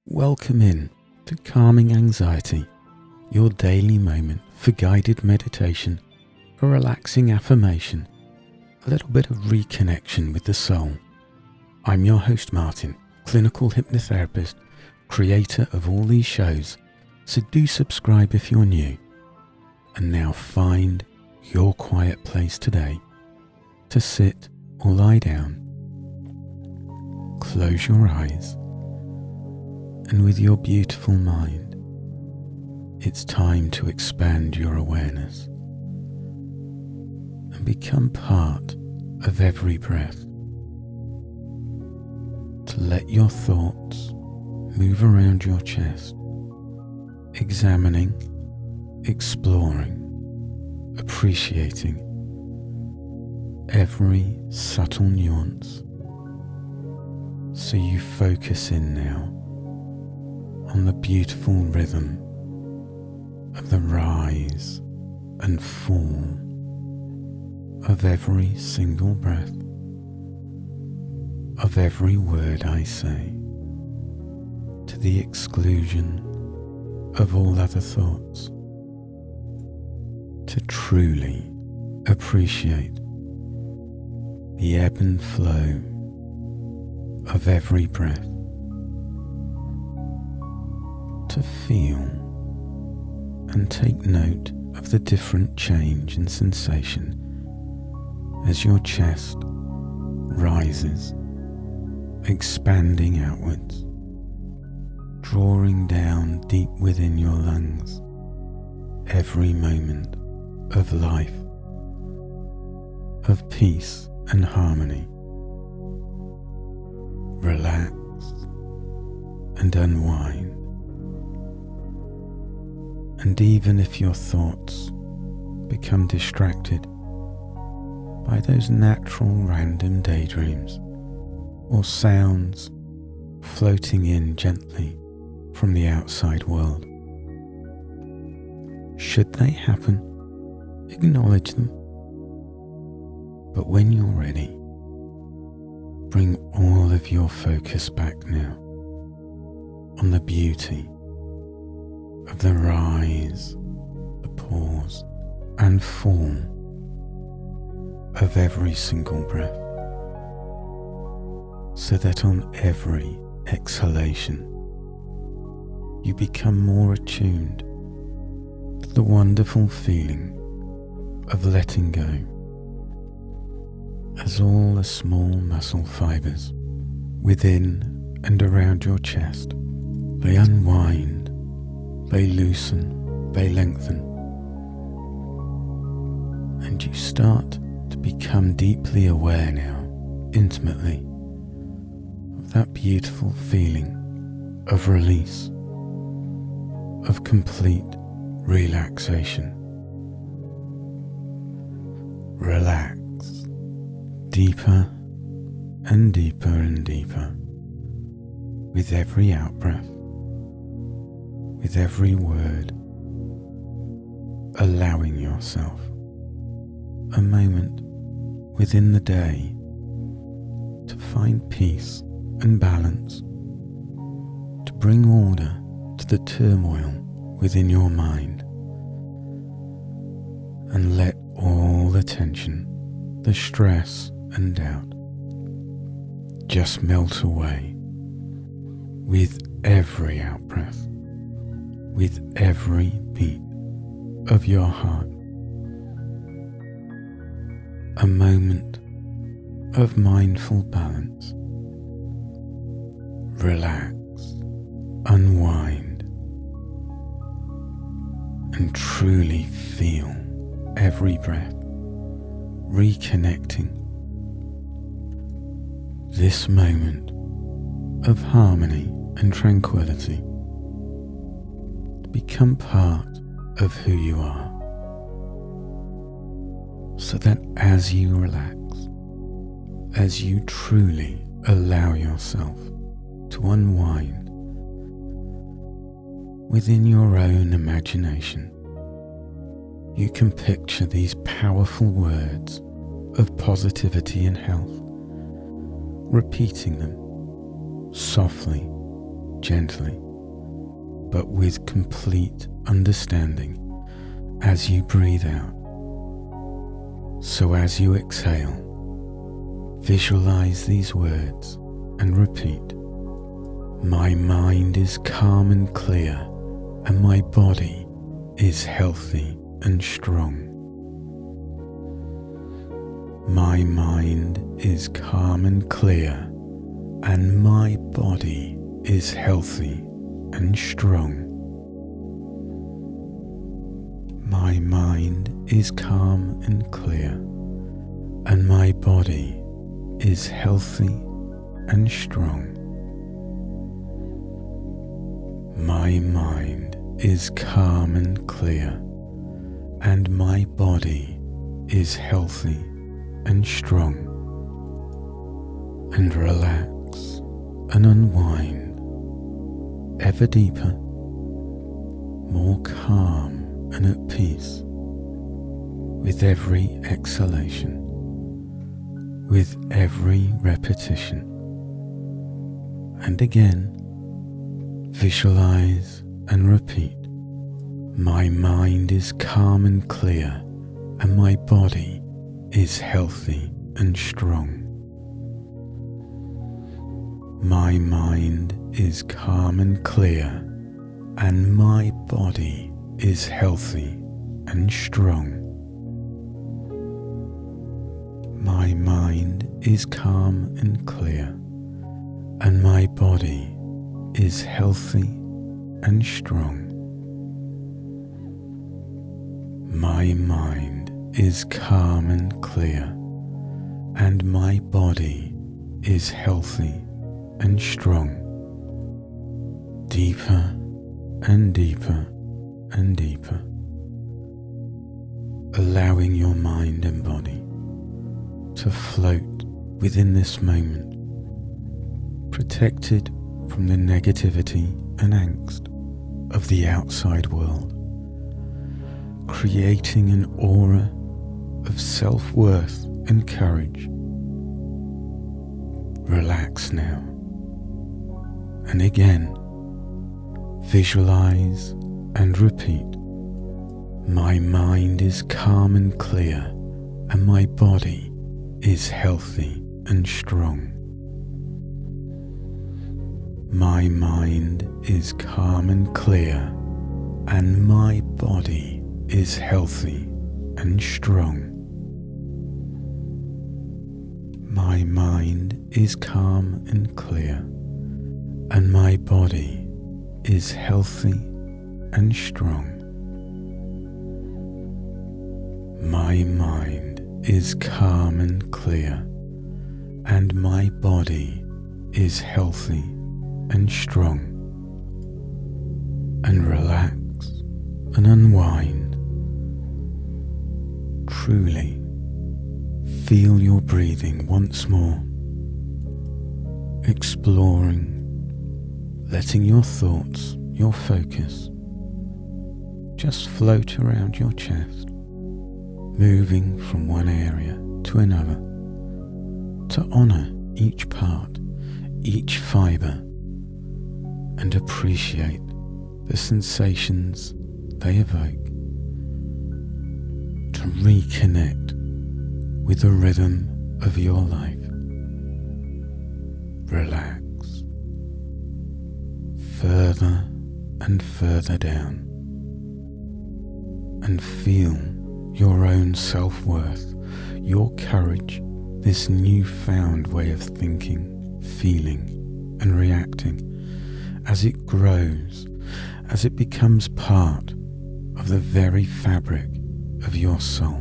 Welcome in to Calming Anxiety, your daily moment for guided meditation, a relaxing affirmation, a little bit of reconnection with the soul. I'm your host Martin, clinical hypnotherapist, creator of all these shows, so do subscribe if you're new. And now find your quiet place today to sit or lie down. Close your eyes. And with your beautiful mind, it's time to expand your awareness and become part of every breath. To let your thoughts move around your chest, examining, exploring, appreciating every subtle nuance. So you focus in now on the beautiful rhythm of the rise and fall of every single breath, of every word I say, to the exclusion of all other thoughts, to truly appreciate the ebb and flow of every breath, to feel and take note of the different change and sensation as your chest rises, expanding outwards, drawing down deep within your lungs every moment of life, of peace and harmony. Relax and unwind. And even if your thoughts become distracted by those natural random daydreams or sounds floating in gently from the outside world, should they happen, acknowledge them. But when you're ready, bring all of your focus back now on the beauty of the rise, the pause and fall of every single breath, so that on every exhalation you become more attuned to the wonderful feeling of letting go, as all the small muscle fibers within and around your chest, they unwind, they loosen, they lengthen, and you start to become deeply aware now, intimately, of that beautiful feeling of release, of complete relaxation. Relax deeper and deeper and deeper with every out-breath, with every word, allowing yourself a moment within the day to find peace and balance, to bring order to the turmoil within your mind, and let all the tension, the stress and doubt just melt away with every out-breath, with every beat of your heart. A moment of mindful balance. Relax, unwind, and truly feel every breath, reconnecting this moment of harmony and tranquility to become part of who you are, so that as you relax, as you truly allow yourself to unwind within your own imagination, you can picture these powerful words of positivity and health, repeating them softly gently, but with complete understanding as you breathe out. So as you exhale, visualize these words and repeat, "My mind is calm and clear, and my body is healthy and strong." My mind is calm and clear, and my body is healthy and strong. My mind is calm and clear, and my body is healthy and strong. My mind is calm and clear, and my body is healthy and strong. And relax and unwind ever deeper, more calm and at peace with every exhalation, with every repetition. And again, visualize and repeat, "My mind is calm and clear, and my body is healthy and strong." My mind is calm and clear, and my body is healthy and strong. My mind is calm and clear, and my body is healthy and strong. My mind is calm and clear, and my body is healthy and strong. Deeper and deeper and deeper, allowing your mind and body to float within this moment, protected from the negativity and angst of the outside world, creating an aura of self-worth and courage. Relax now, and again, visualize and repeat, "My mind is calm and clear, and my body is healthy and strong." My mind is calm and clear, and my body is healthy and strong. My mind is calm and clear, and my body is healthy and strong. My mind is calm and clear, and my body is healthy and strong. And relax and unwind. Truly feel your breathing once more, exploring, letting your thoughts, your focus, just float around your chest, moving from one area to another, to honor each part, each fiber, and appreciate the sensations they evoke, to reconnect with the rhythm of your life. Relax further and further down, and feel your own self-worth, your courage, this newfound way of thinking, feeling, and reacting as it grows, as it becomes part of the very fabric of your soul.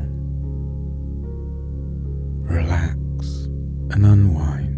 Relax and unwind.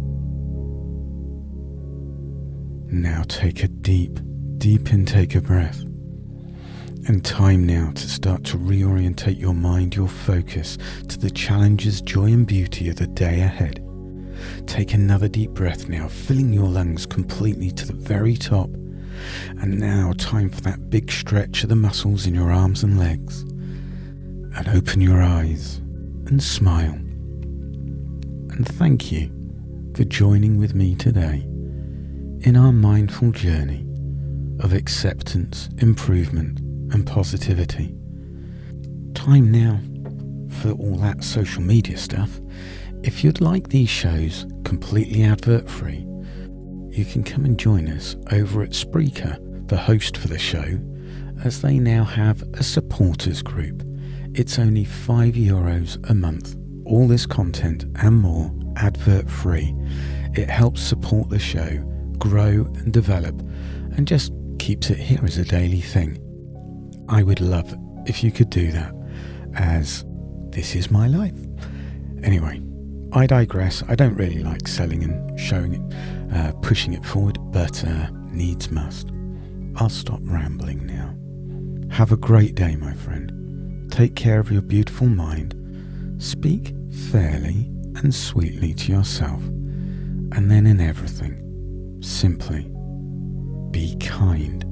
Now take a deep intake of breath. And time now to start to reorientate your mind, your focus to the challenges, joy and beauty of the day ahead. Take another deep breath now, filling your lungs completely to the very top. And now time for that big stretch of the muscles in your arms and legs. And open your eyes and smile. And thank you for joining with me today in our mindful journey of acceptance, improvement, and positivity. Time now for all that social media stuff. If you'd like these shows completely advert-free, you can come and join us over at Spreaker, the host for the show, as they now have a supporters group. It's only €5 a month. All this content and more advert-free. It helps support the show, grow and develop, and just keeps it here as a daily thing. I would love if you could do that, as this is my life. Anyway, I digress. I don't really like selling and showing it, pushing it forward, but needs must. I'll stop rambling now. Have a great day, my friend. Take care of your beautiful mind. Speak fairly and sweetly to yourself. And then in everything, simply be kind.